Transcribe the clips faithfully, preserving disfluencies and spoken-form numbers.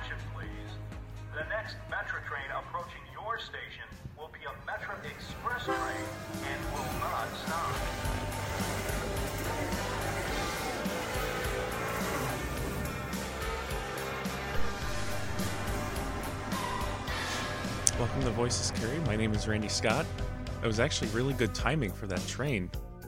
Attention, please. The next Metro train approaching your station will be a Metro Express train and will not stop. Welcome to Voices Carry. My name is Randy Scott. It was actually really good timing for that train.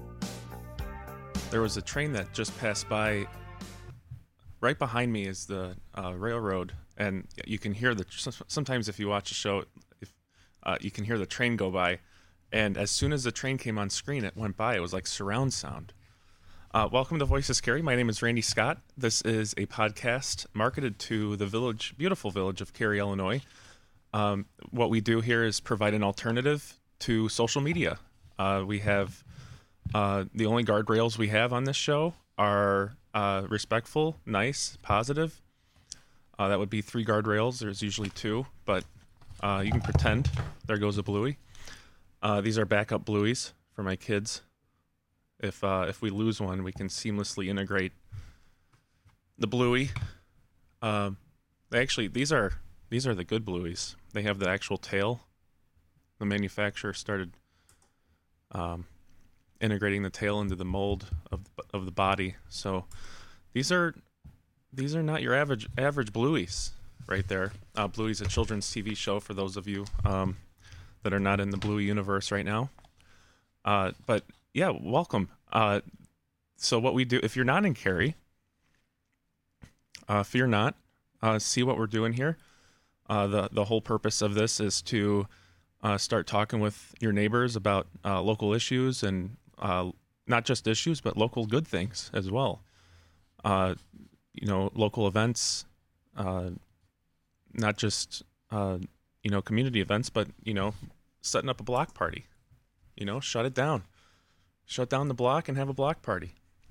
There was a train that just passed by. Right behind me is the uh, railroad, and you can hear the. Sometimes, if you watch a show, if uh, you can hear the train go by, and as soon as the train came on screen, it went by. It was like surround sound. Uh, welcome to Voices Carry. My name is Randy Scott. This is a podcast marketed to the village, beautiful village of Cary, Illinois. Um, what we do here is provide an alternative to social media. Uh, we have uh, the only guardrails we have on this show are uh, respectful, nice, positive. Uh, that would be three guardrails. There's usually two, but uh, you can pretend. There goes a bluey. Uh, these are backup blueys for my kids. If uh, if we lose one, we can seamlessly integrate the bluey. Uh, they actually these are these are the good blueys. They have the actual tail. The manufacturer started um, integrating the tail into the mold of of the body. So these are these are not your average average blueys right there. Uh, Bluey's a children's T V show for those of you um, that are not in the Bluey universe right now. Uh, but yeah, welcome. Uh, so what we do, if you're not in Cary, uh, fear not. Uh, see what we're doing here. Uh, the the whole purpose of this is to uh, start talking with your neighbors about uh, local issues and uh, not just issues, but local good things as well. Uh, you know, local events, uh, not just uh, you know community events, but you know, setting up a block party. You know, shut it down, shut down the block and have a block party.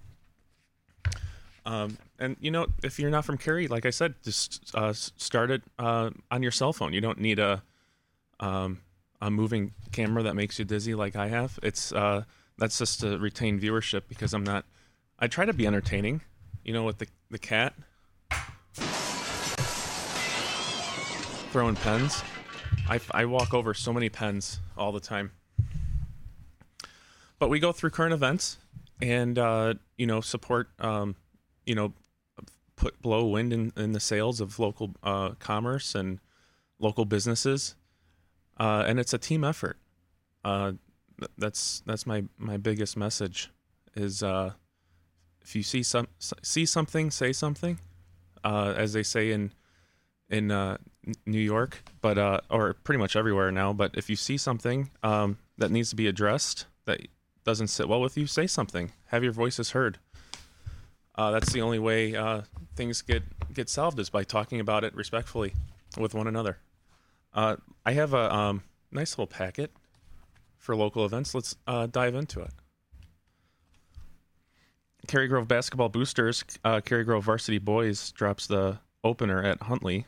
Um, and, you know, if you're not from Cary, like I said, just uh, start it uh, on your cell phone. You don't need a um, a moving camera that makes you dizzy like I have. It's uh, that's just to retain viewership because I'm not. I try to be entertaining, you know, with the, the cat throwing pens. I, I walk over so many pens all the time. But we go through current events and, uh, you know, support... Um, you know, put blow wind in, in the sails of local uh, commerce and local businesses, uh, and it's a team effort. Uh, that's that's my, my biggest message. Is uh, if you see some see something, say something, uh, as they say in in uh, New York, but uh, or pretty much everywhere now. But if you see something um, that needs to be addressed that doesn't sit well with you, say something. Have your voices heard. Uh, that's the only way uh, things get, get solved is by talking about it respectfully with one another. Uh, I have a um, nice little packet for local events. Let's uh, dive into it. Cary Grove Basketball Boosters, uh, Cary Grove Varsity Boys drops the opener at Huntley.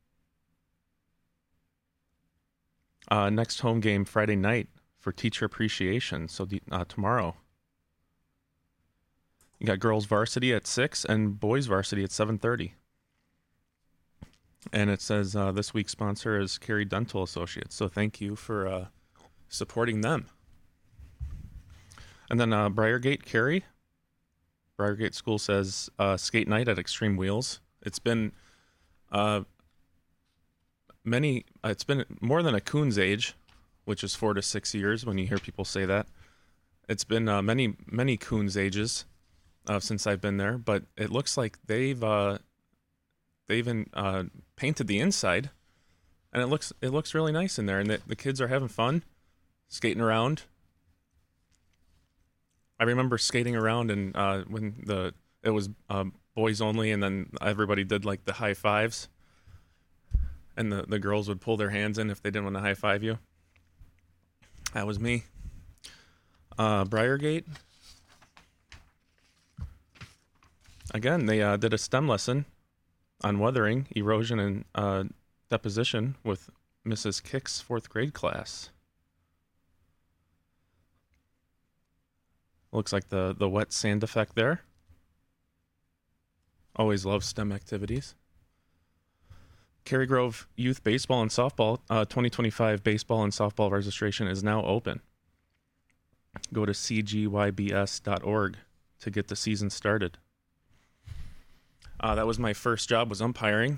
Uh, next home game Friday night for Teacher Appreciation, so uh, tomorrow. You got girls varsity at six and boys varsity at seven thirty. And it says uh, this week's sponsor is Cary Dental Associates. So thank you for uh, supporting them. And then uh, Briargate Cary. Briargate School says uh, skate night at Extreme Wheels. It's been uh, many. Uh, it's been more than a coon's age, which is four to six years. When you hear people say that, it's been uh, many many coon's ages. Uh, since I've been there, but it looks like they've uh, they've even uh, painted the inside, and it looks it looks really nice in there, and the, the kids are having fun, skating around. I remember skating around, and uh, when the it was uh, boys only, and then everybody did like the high fives, and the, the girls would pull their hands in if they didn't want to high five you. That was me. Uh, Briargate. Again, they uh, did a STEM lesson on weathering, erosion, and uh, deposition with Missus Kick's fourth grade class. Looks like the, the wet sand effect there. Always love STEM activities. Cary Grove Youth Baseball and Softball uh, twenty twenty-five baseball and softball registration is now open. Go to c g y b s dot org to get the season started. Uh, that was my first job, was umpiring,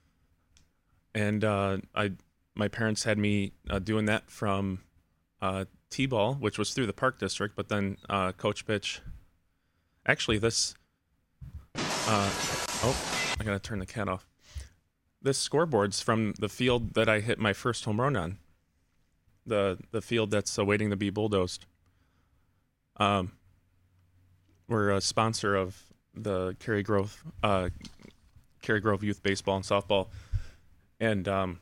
and uh, I my parents had me uh, doing that from uh, T-ball, which was through the Park District, but then uh, coach pitch. Actually, this. Uh, oh, I gotta turn the cat off. This scoreboard's from the field that I hit my first home run on. The the field that's awaiting to be bulldozed. Um, we're a sponsor of the Cary Grove, uh, Cary Grove Youth Baseball and Softball, and um,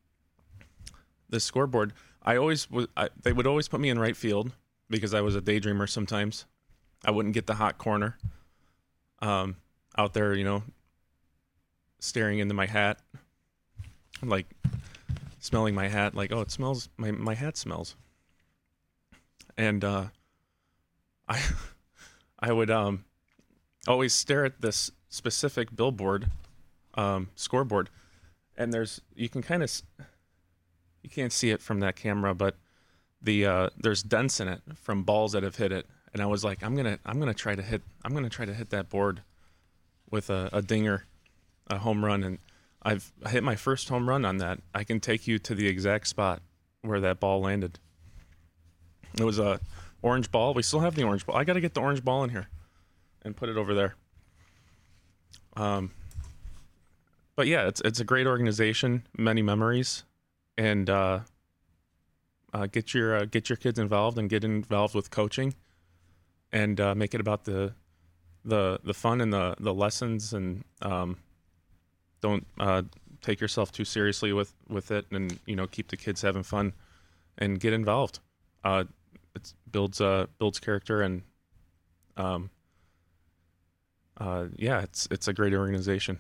this scoreboard. I always was. I, they would always put me in right field because I was a daydreamer. Sometimes I wouldn't get the hot corner. Um, out there, you know, staring into my hat, like smelling my hat, like, oh, it smells. My my hat smells. And uh, I I would um always stare at this specific billboard, um, scoreboard, and there's you can kind of you can't see it from that camera, but the uh, there's dents in it from balls that have hit it, and I was like, I'm gonna I'm gonna try to hit I'm gonna try to hit that board with a, a dinger, a home run, and I've hit my first home run on that. I can take you to the exact spot where that ball landed. It was a orange ball. We still have the orange ball. I got to get the orange ball in here and put it over there. Um, but yeah, it's it's a great organization, many memories, and uh, uh, get your uh, get your kids involved and get involved with coaching, and uh, make it about the the the fun and the the lessons, and um, don't uh, take yourself too seriously with with it, and you know keep the kids having fun and get involved. Uh, it builds uh builds character, and um uh yeah, it's it's a great organization.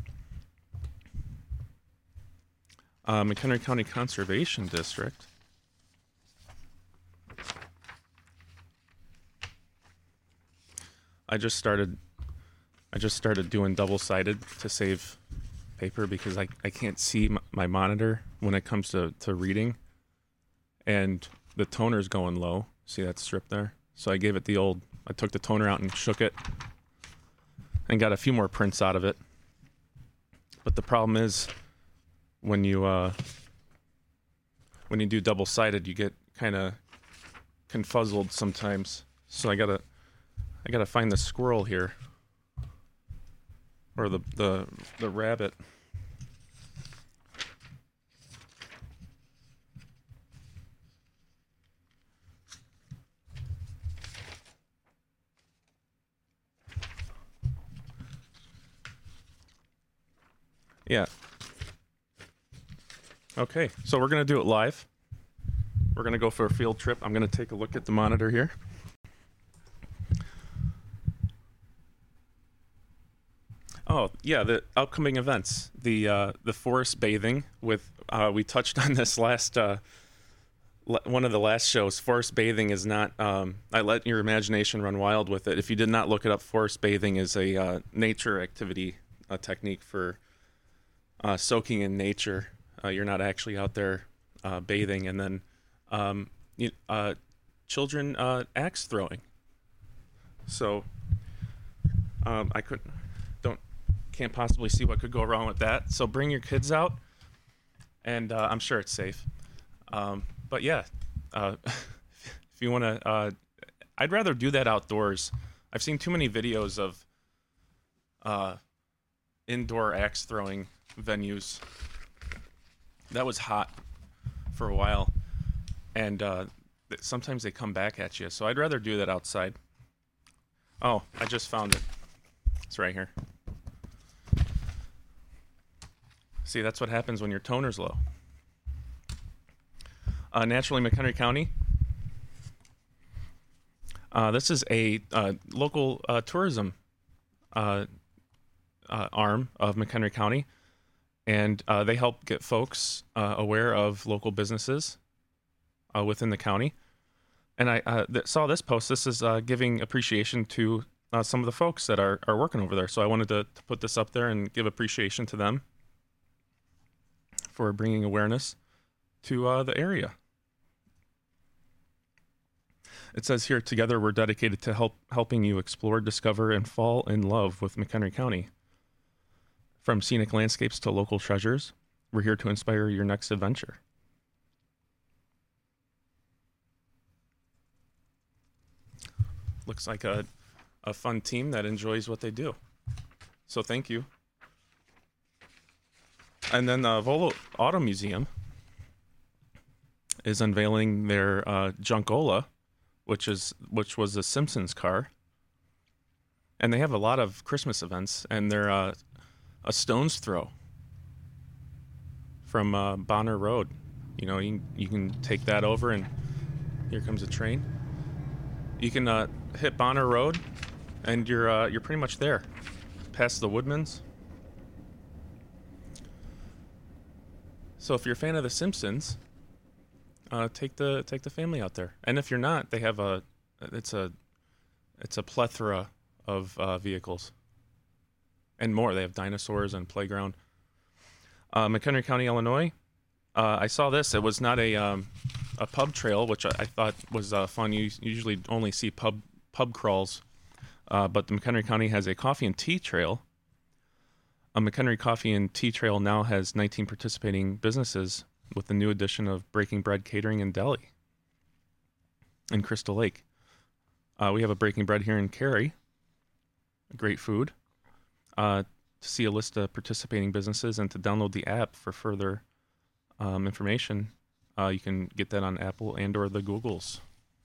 Uh, McHenry County Conservation District. I just started I just started doing double-sided to save paper because I, I can't see m- my monitor when it comes to, to reading, and the toner's going low. See that strip there? So I gave it the old, I took the toner out and shook it and got a few more prints out of it. But the problem is when you uh, when you do double-sided, you get kind of confuzzled sometimes. So I gotta I gotta find the squirrel here, or the the the rabbit. Yeah. Okay, so we're gonna do it live. We're gonna go for a field trip. I'm gonna take a look at the monitor here. Oh yeah, the upcoming events, the uh, the forest bathing with uh, we touched on this last uh, le- one of the last shows. Forest bathing is not. Um, I let your imagination run wild with it. If you did not look it up, forest bathing is a uh, nature activity, a technique for uh, soaking in nature. Uh, you're not actually out there uh, bathing, and then um, you, uh, children uh, axe throwing. So um, I could don't can't possibly see what could go wrong with that. So bring your kids out, and uh, I'm sure it's safe. Um, but yeah, uh, if you want to, uh, I'd rather do that outdoors. I've seen too many videos of uh, indoor axe throwing venues. That was hot for a while, and uh, sometimes they come back at you. So I'd rather do that outside. Oh, I just found it. It's right here. See, that's what happens when your toner's low. Uh, naturally, McHenry County. Uh, this is a uh, local uh, tourism uh, uh, arm of McHenry County. And uh, they help get folks uh, aware of local businesses uh, within the county. And I uh, th- saw this post. This is uh, giving appreciation to uh, some of the folks that are, are working over there. So I wanted to, to put this up there and give appreciation to them. for bringing awareness to uh, the area. It says here, together we're dedicated to help helping you explore, discover, and fall in love with McHenry County. From scenic landscapes to local treasures, we're here to inspire your next adventure. Looks like a, a fun team that enjoys what they do. So thank you. And then the Volo Auto Museum is unveiling their uh, Junkola, which is which was a Simpsons car. And they have a lot of Christmas events, and they're uh, a stone's throw from uh, Bonner Road. You know, you, you can take that over, and here comes a train. You can uh, hit Bonner Road, and you're uh, you're pretty much there, past the Woodmans. So if you're a fan of The Simpsons, uh, take the take the family out there. And if you're not, they have a it's a it's a plethora of uh, vehicles and more. They have dinosaurs and playground. Uh, McHenry County, Illinois. Uh, I saw this. It was not a um, a pub trail, which I, I thought was uh, fun. You usually only see pub pub crawls, uh, but the McHenry County has a coffee and tea trail. A McHenry Coffee and Tea Trail now has nineteen participating businesses with the new addition of Breaking Bread Catering and Deli in Crystal Lake. Uh, we have a Breaking Bread here in Cary. Great food. Uh, to see a list of participating businesses and to download the app for further um, information, uh, you can get that on Apple and or the Googles.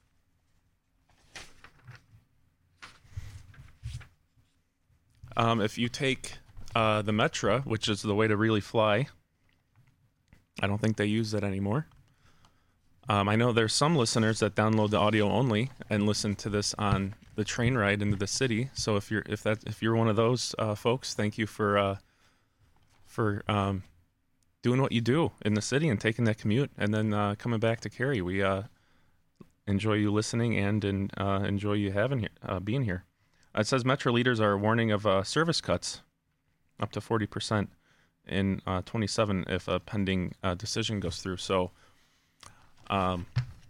Um, if you take Uh, the Metra, which is the way to really fly. I don't think they use that anymore. Um, I know there's some listeners that download the audio only and listen to this on the train ride into the city. So if you're if that if you're one of those uh, folks, thank you for uh, for um, doing what you do in the city and taking that commute and then uh, coming back to Cary. We uh, enjoy you listening and, and uh, enjoy you having here, uh, being here. Uh, it says Metra leaders are warning of uh, service cuts up to forty percent in uh, twenty-seven if a pending uh, decision goes through. So, um,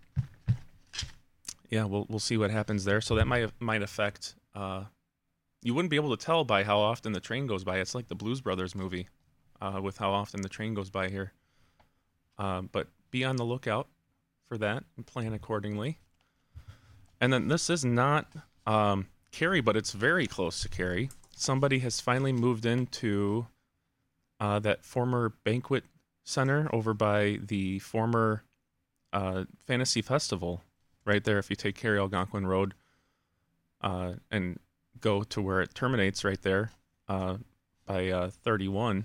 yeah, we'll we'll see what happens there. So that might might affect. Uh, you wouldn't be able to tell by how often the train goes by. It's like the Blues Brothers movie, uh, with how often the train goes by here. Uh, but be on the lookout for that and plan accordingly. And then this is not um, Cary, but it's very close to Cary. Somebody has finally moved into uh, that former banquet center over by the former uh, Fantasy Festival, right there. If you take Cary Algonquin Road uh, and go to where it terminates right there uh, by uh, thirty-one,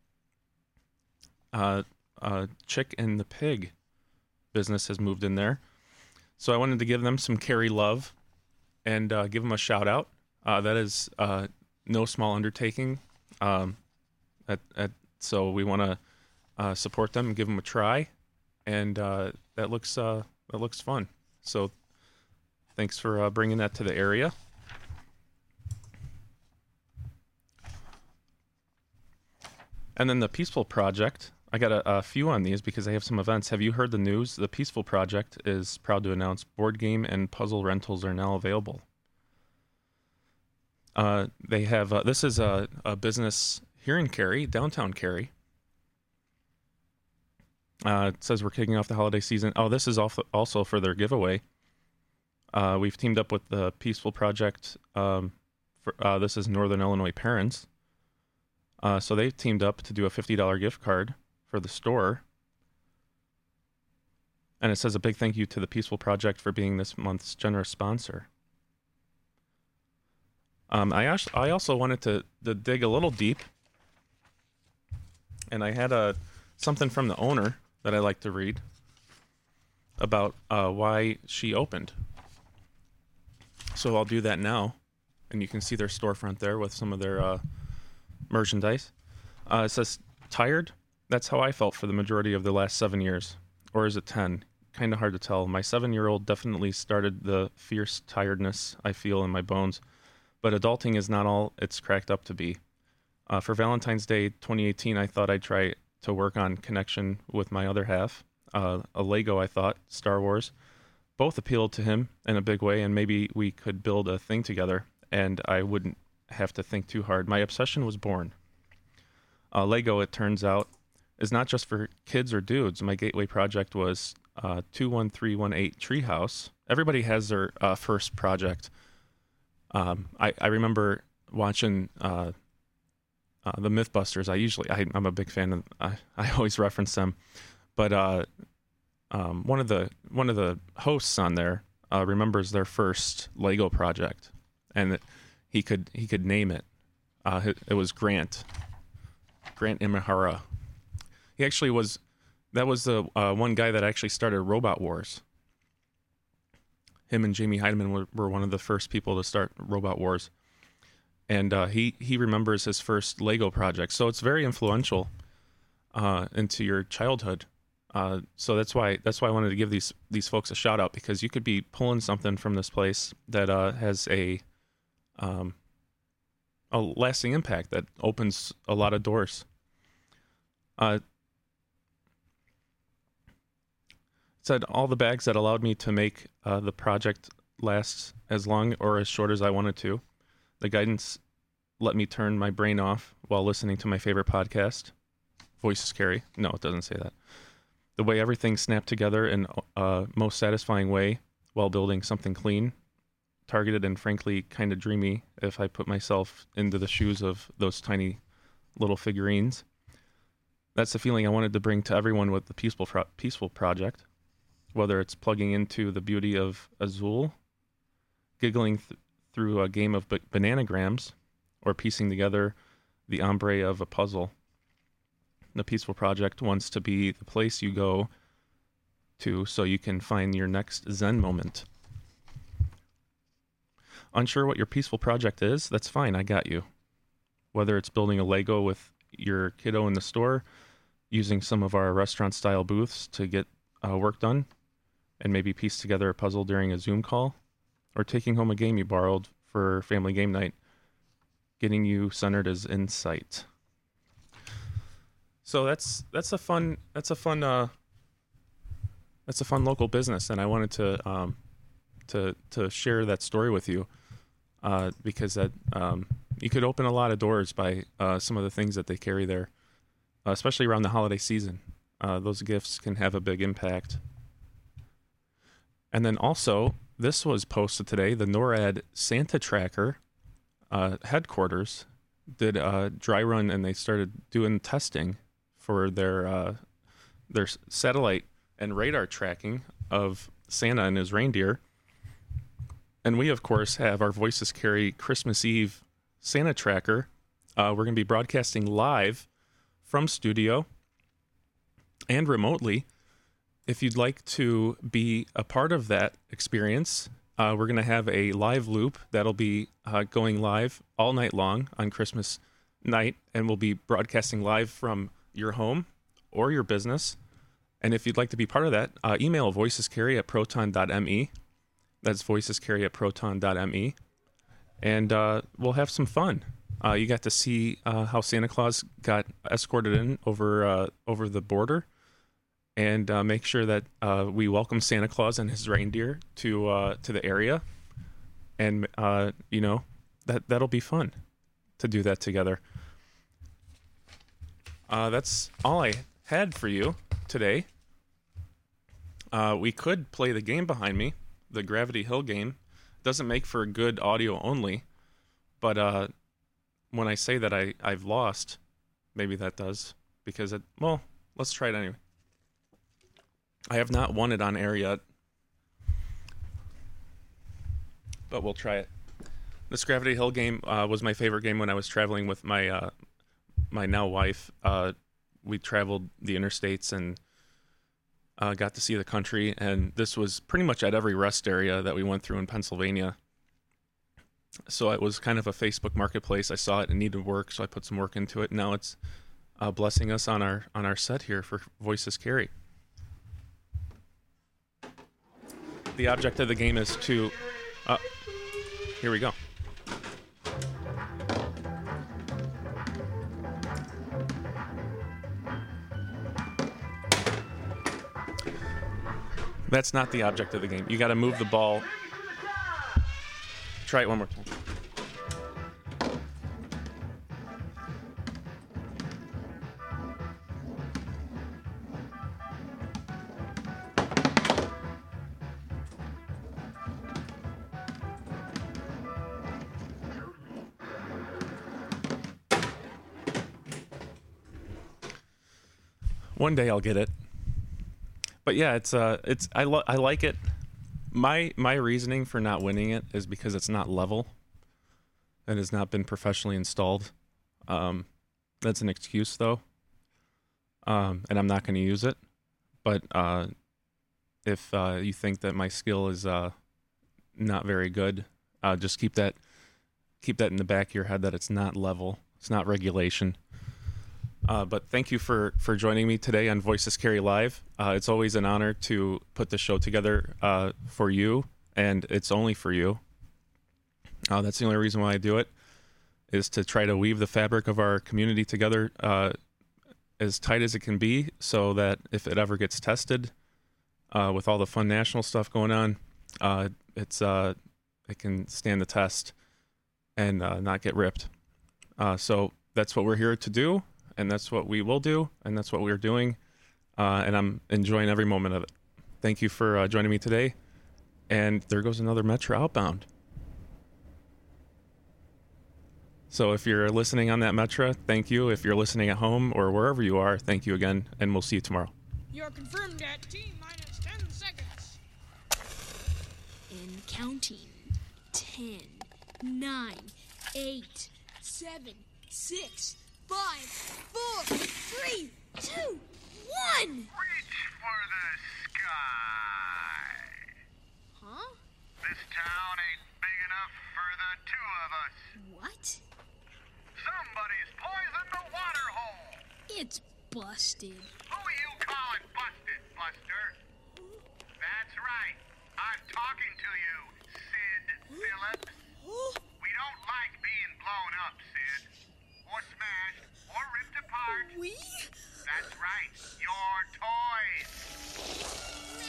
uh, uh, Chick and the Pig business has moved in there. So I wanted to give them some Cary love and uh, give them a shout out. Uh, that is... Uh, no small undertaking. Um, at, at, so we want to uh, support them and give them a try, and uh, that looks uh, that looks fun. So thanks for uh, bringing that to the area. And then the Peaceful Project. I got a, a few on these because I have some events. Have you heard the news? The Peaceful Project is proud to announce board game and puzzle rentals are now available. Uh, they have, uh, this is a, a business here in Cary, downtown Cary. Uh, it says we're kicking off the holiday season. Oh, this is also for their giveaway. Uh, we've teamed up with the Peaceful Project. Um, for, uh, this is Northern Illinois Parents. Uh, so they've teamed up to do a fifty dollars gift card for the store. And it says a big thank you to the Peaceful Project for being this month's generous sponsor. Um, I, actually, I also wanted to, to dig a little deep, and I had a something from the owner that I like to read about uh, why she opened. So I'll do that now, and you can see their storefront there with some of their uh, merchandise. Uh, it says, tired? That's how I felt for the majority of the last seven years. Or is it ten? Kind of hard to tell. My seven-year-old definitely started the fierce tiredness I feel in my bones. But adulting is not all it's cracked up to be. Uh, for Valentine's Day twenty eighteen, I thought I'd try to work on Connection with my other half. Uh, a Lego, I thought, Star Wars. Both appealed to him in a big way, and maybe we could build a thing together, and I wouldn't have to think too hard. My obsession was born. Uh, Lego, it turns out, is not just for kids or dudes. My gateway project was uh, two one three one eight Treehouse. Everybody has their uh, first project. Um, I, I remember watching uh, uh, the Mythbusters. I usually, I, I'm a big fan of, I, I always reference them. But uh, um, one of the one of the hosts on there uh, remembers their first Lego project, and it, he could he could name it. Uh, it, it was Grant. Grant Imahara. He actually was, that was the uh, one guy that actually started Robot Wars. Him and Jamie Heidemann were, were one of the first people to start Robot Wars. And uh, he, he remembers his first Lego project. So it's very influential uh, into your childhood. Uh, so that's why that's why I wanted to give these these folks a shout out, because you could be pulling something from this place that uh, has a um, a lasting impact that opens a lot of doors. Uh, said all the bags that allowed me to make uh, the project last as long or as short as I wanted to. The guidance let me turn my brain off while listening to my favorite podcast. Voices Carry. No, it doesn't say that. The way everything snapped together in a uh, most satisfying way while building something clean, targeted, and frankly kind of dreamy if I put myself into the shoes of those tiny little figurines. That's the feeling I wanted to bring to everyone with the Peaceful Pro- Peaceful Project, whether it's plugging into the beauty of Azul, giggling th- through a game of b- bananagrams, or piecing together the ombre of a puzzle. The Peaceful Project wants to be the place you go to so you can find your next Zen moment. Unsure what your peaceful project is? That's fine, I got you. Whether it's building a Lego with your kiddo in the store, using some of our restaurant-style booths to get uh, work done, and maybe piece together a puzzle during a Zoom call, or taking home a game you borrowed for family game night, getting you centered is in sight. So that's that's a fun that's a fun uh, that's a fun local business, and I wanted to um, to to share that story with you uh, because that um, you could open a lot of doors by uh, some of the things that they carry there, uh, especially around the holiday season. Uh, those gifts can have a big impact. And then also, this was posted today. The NORAD Santa Tracker uh, headquarters did a dry run, and they started doing testing for their uh, their satellite and radar tracking of Santa and his reindeer. And we, of course, have our Voices Carry Christmas Eve Santa Tracker. Uh, we're going to be broadcasting live from studio and remotely. If you'd like to be a part of that experience, uh, we're going to have a live loop that'll be uh, going live all night long on Christmas night, and we'll be broadcasting live from your home or your business. And if you'd like to be part of that, uh, email voicescarry at proton dot me. That's voicescarry at proton dot me. And uh, we'll have some fun. Uh, you got to see uh, how Santa Claus got escorted in over uh, over the border, and uh, make sure that uh, we welcome Santa Claus and his reindeer to uh, to the area. And uh, you know that that'll be fun to do that together. Uh, that's all I had for you today. Uh, we could play the game behind me, the Gravity Hill game. Doesn't make for good audio only, but uh, when I say that I, I've lost, maybe that does, because it, well, let's try it anyway. I have not won it on air yet, but we'll try it. This Gravity Hill game uh, was my favorite game when I was traveling with my uh, my now wife. Uh, we traveled the interstates and uh, got to see the country, and this was pretty much at every rest area that we went through in Pennsylvania. So it was kind of a Facebook marketplace. I saw it and needed work, so I put some work into it. Now it's uh, blessing us on our on our set here for Voices Carry. The object of the game is to... Uh, here we go. That's not the object of the game. You got to move the ball. Try it one more time. One day I'll get it. But yeah, it's uh, it's I lo- I like it. My my reasoning for not winning it is because it's not level. It has not been professionally installed. Um, that's an excuse though. Um, and I'm not going to use it. But uh, if uh, you think that my skill is uh, not very good, uh, just keep that keep that in the back of your head that it's not level. It's not regulation. Uh, but thank you for, for joining me today on Voices Carry Live. Uh, it's always an honor to put the show together uh, for you, and it's only for you. Uh, that's the only reason why I do it, is to try to weave the fabric of our community together uh, as tight as it can be, so that if it ever gets tested uh, with all the fun national stuff going on, uh, it's uh, it can stand the test and uh, not get ripped. Uh, so that's what we're here to do. And that's what we will do, and that's what we're doing, uh, and I'm enjoying every moment of it. Thank you for uh, joining me today, and there goes another Metro outbound. So if you're listening on that Metro, thank you. If you're listening at home or wherever you are, thank you again, and we'll see you tomorrow. You're confirmed at T minus ten seconds. And counting. Ten, nine, eight, seven, six, five, four, three, two, one! Reach for the sky. Huh? This town ain't big enough for the two of us. What? Somebody's poisoned the water hole. It's busted. Who you calling busted, Buster? That's right. I'm talking to you, Sid Phillips. We don't like being blown up, Sid. Or smashed, or ripped apart. We? That's right, your toys.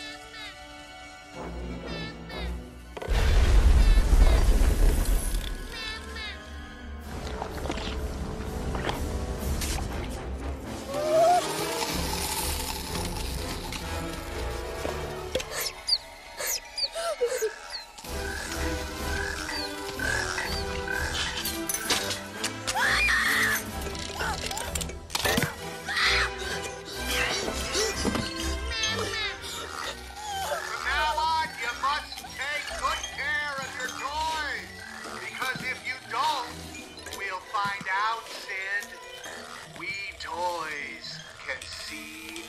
From now on, you must take good care of your toys. Because if you don't, we'll find out, Sid. We toys can see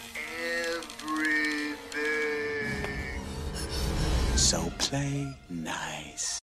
everything. So play nice.